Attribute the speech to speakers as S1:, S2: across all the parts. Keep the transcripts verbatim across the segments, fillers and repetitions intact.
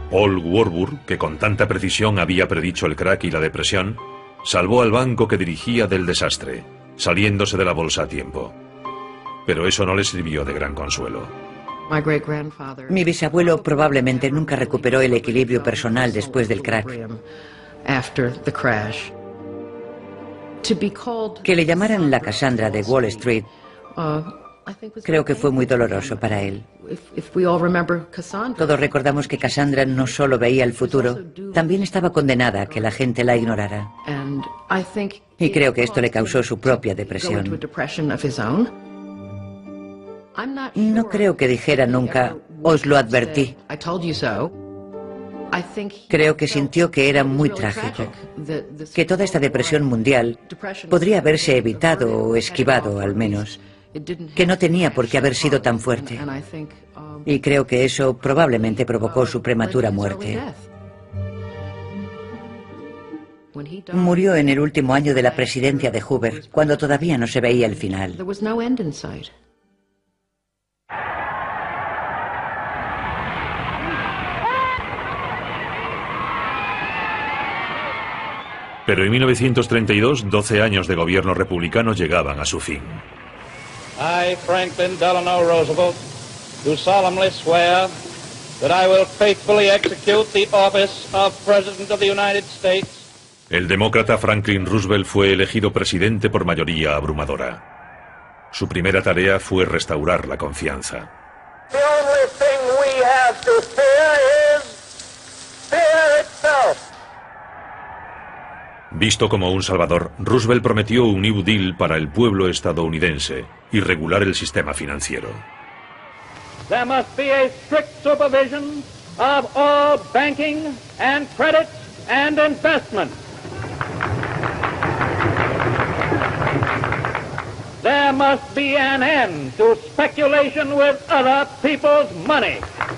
S1: Paul Warburg, que con tanta precisión había predicho el crack y la depresión, salvó al banco que dirigía del desastre, saliéndose de la bolsa a tiempo. Pero eso no le sirvió de gran consuelo.
S2: Mi bisabuelo probablemente nunca recuperó el equilibrio personal después del crack. Que le llamaran la Cassandra de Wall Street, creo que fue muy doloroso para él. Todos recordamos que Cassandra no solo veía el futuro, también estaba condenada a que la gente la ignorara. Y creo que esto le causó su propia depresión. No creo que dijera nunca, os lo advertí. Creo que sintió que era muy trágico, que toda esta depresión mundial podría haberse evitado o esquivado al menos, que no tenía por qué haber sido tan fuerte. Y creo que eso probablemente provocó su prematura muerte. Murió en el último año de la presidencia de Hoover, cuando todavía no se veía el final.
S1: Pero en mil novecientos treinta y dos, doce años de gobierno republicano llegaban a su fin.
S3: I, Franklin Delano Roosevelt, do solemnly swear that I will faithfully execute the office of President of the United States.
S1: El demócrata Franklin Roosevelt fue elegido presidente por mayoría abrumadora. Su primera tarea fue restaurar la confianza.
S3: The only thing we have to fear is fear itself.
S1: Visto como un salvador, Roosevelt prometió un New Deal para el pueblo estadounidense y regular el sistema financiero.
S3: There must be a strict supervision of all banking and credit and investment. There must be an end to speculation with other people's money.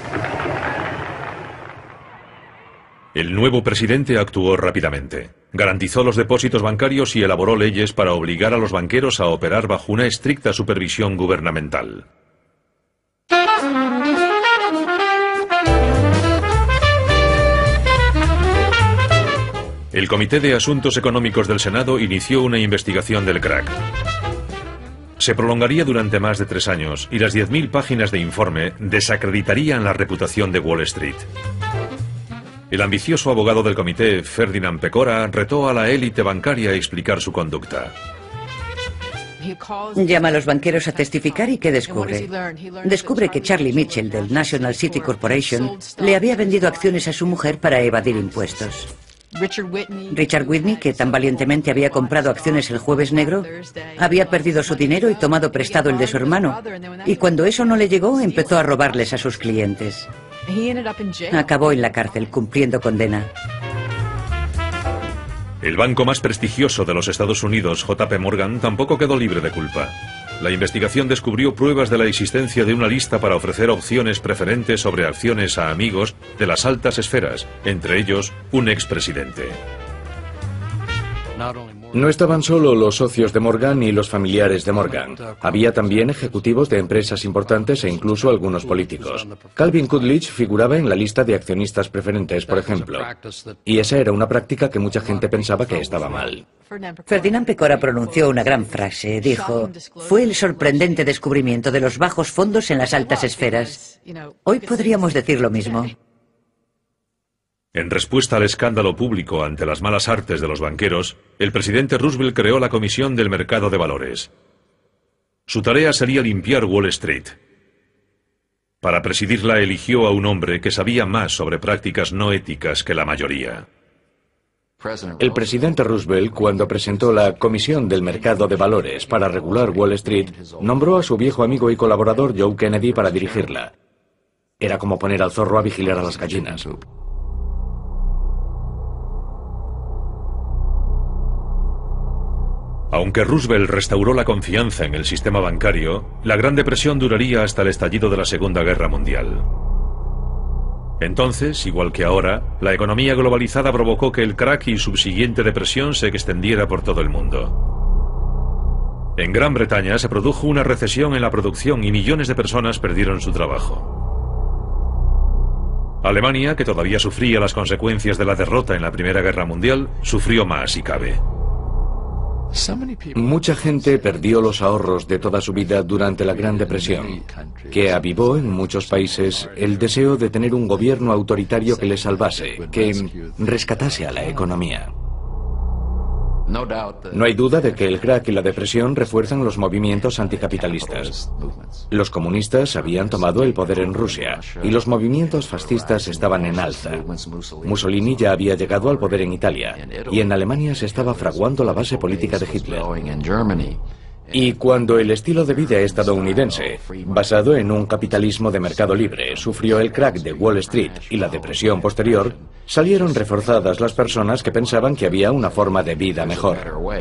S1: El nuevo presidente actuó rápidamente. Garantizó los depósitos bancarios y elaboró leyes para obligar a los banqueros a operar bajo una estricta supervisión gubernamental. El Comité de Asuntos Económicos del Senado inició una investigación del crack. Se prolongaría durante más de tres años y las diez mil páginas de informe desacreditarían la reputación de Wall Street. El ambicioso abogado del comité, Ferdinand Pecora, retó a la élite bancaria a explicar su conducta.
S2: Llama a los banqueros a testificar y ¿qué descubre? Descubre que Charlie Mitchell del National City Corporation le había vendido acciones a su mujer para evadir impuestos. Richard Whitney, que tan valientemente había comprado acciones el Jueves Negro, había perdido su dinero y tomado prestado el de su hermano. Y cuando eso no le llegó, empezó a robarles a sus clientes. Acabó en la cárcel cumpliendo condena.
S1: El banco más prestigioso de los Estados Unidos, J P Morgan, tampoco quedó libre de culpa. La investigación descubrió pruebas de la existencia de una lista para ofrecer opciones preferentes sobre acciones a amigos de las altas esferas, entre ellos un expresidente.
S4: No estaban solo los socios de Morgan y los familiares de Morgan. Había también ejecutivos de empresas importantes e incluso algunos políticos. Calvin Coolidge figuraba en la lista de accionistas preferentes, por ejemplo. Y esa era una práctica que mucha gente pensaba que estaba mal.
S2: Ferdinand Pecora pronunció una gran frase. Dijo, fue el sorprendente descubrimiento de los bajos fondos en las altas esferas. Hoy podríamos decir lo mismo.
S1: En respuesta al escándalo público ante las malas artes de los banqueros, el presidente Roosevelt creó la Comisión del Mercado de Valores. Su tarea sería limpiar Wall Street. Para presidirla eligió a un hombre que sabía más sobre prácticas no éticas que la mayoría.
S4: El presidente Roosevelt, cuando presentó la Comisión del Mercado de Valores para regular Wall Street, nombró a su viejo amigo y colaborador Joe Kennedy para dirigirla. Era como poner al zorro a vigilar a las gallinas.
S1: Aunque Roosevelt restauró la confianza en el sistema bancario, la Gran Depresión duraría hasta el estallido de la Segunda Guerra Mundial. Entonces, igual que ahora, la economía globalizada provocó que el crack y subsiguiente depresión se extendiera por todo el mundo. En Gran Bretaña se produjo una recesión en la producción y millones de personas perdieron su trabajo. Alemania, que todavía sufría las consecuencias de la derrota en la Primera Guerra Mundial, sufrió más si cabe.
S4: Mucha gente perdió los ahorros de toda su vida durante la Gran Depresión, que avivó en muchos países el deseo de tener un gobierno autoritario que les salvase, que rescatase a la economía. No hay duda de que el crack y la depresión refuerzan los movimientos anticapitalistas. Los comunistas habían tomado el poder en Rusia y los movimientos fascistas estaban en alza. Mussolini ya había llegado al poder en Italia y en Alemania se estaba fraguando la base política de Hitler. Y cuando el estilo de vida estadounidense, basado en un capitalismo de mercado libre, sufrió el crack de Wall Street y la depresión posterior, salieron reforzadas las personas que pensaban que había una forma de vida mejor.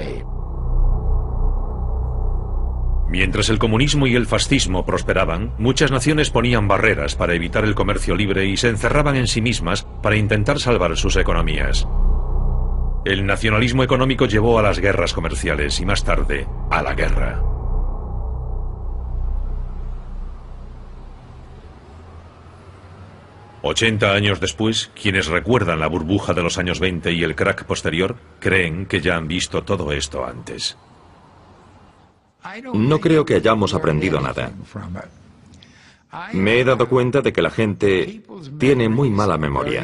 S1: Mientras el comunismo y el fascismo prosperaban, muchas naciones ponían barreras para evitar el comercio libre y se encerraban en sí mismas para intentar salvar sus economías. El nacionalismo económico llevó a las guerras comerciales y más tarde a la guerra. ochenta años después, quienes recuerdan la burbuja de los años veinte y el crack posterior, creen que ya han visto todo esto antes.
S5: No creo que hayamos aprendido nada. Me he dado cuenta de que la gente tiene muy mala memoria.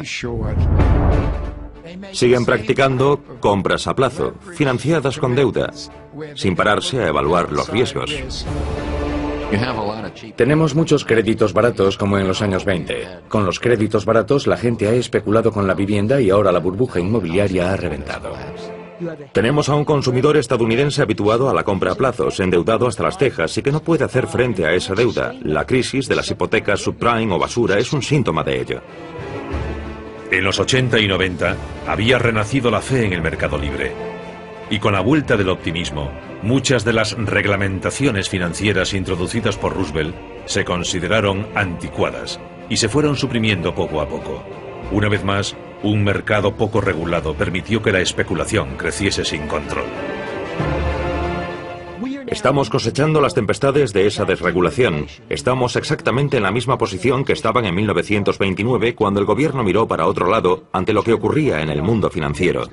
S5: Siguen practicando compras a plazo, financiadas con deuda, sin pararse a evaluar los riesgos.
S4: Tenemos muchos créditos baratos como en los años veinte. Con los créditos baratos la gente ha especulado con la vivienda y ahora la burbuja inmobiliaria ha reventado.
S5: Tenemos a un consumidor estadounidense habituado a la compra a plazos, endeudado hasta las cejas y que no puede hacer frente a esa deuda. La crisis de las hipotecas subprime o basura es un síntoma de ello.
S1: En los ochenta y noventa había renacido la fe en el mercado libre. Y con la vuelta del optimismo, muchas de las reglamentaciones financieras introducidas por Roosevelt se consideraron anticuadas y se fueron suprimiendo poco a poco. Una vez más, un mercado poco regulado permitió que la especulación creciese sin control.
S5: Estamos cosechando las tempestades de esa desregulación. Estamos exactamente en la misma posición que estaban en mil novecientos veintinueve cuando el gobierno miró para otro lado ante lo que ocurría en el mundo financiero.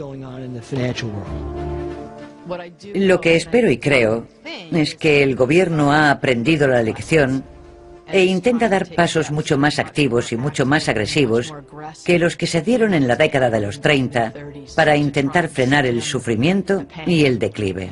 S2: Lo que espero y creo es que el gobierno ha aprendido la lección e intenta dar pasos mucho más activos y mucho más agresivos que los que se dieron en la década de los treinta para intentar frenar el sufrimiento y el declive.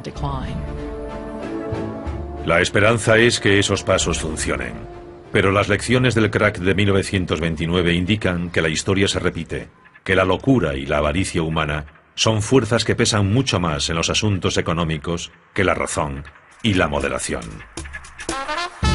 S1: La esperanza es que esos pasos funcionen. Pero las lecciones del crack de mil novecientos veintinueve indican que la historia se repite, que la locura y la avaricia humana son fuerzas que pesan mucho más en los asuntos económicos que la razón y la moderación.